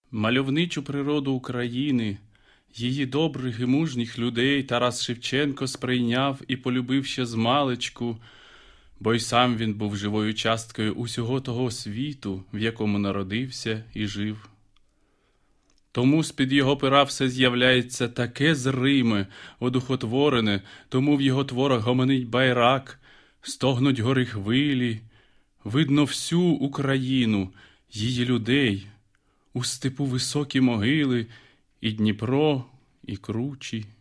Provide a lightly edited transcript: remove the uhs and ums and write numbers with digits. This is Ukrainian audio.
Мальовничу природу України, її добрих і мужніх людей Тарас Шевченко сприйняв і полюбив ще змалечку, бо й сам він був живою часткою усього того світу, в якому народився і жив. Тому з-під його пера все з'являється таке зриме, одухотворене, тому в його творах гомонить байрак, стогнуть гори хвилі, видно всю Україну, її людей, у степу високі могили, і Дніпро, і кручі,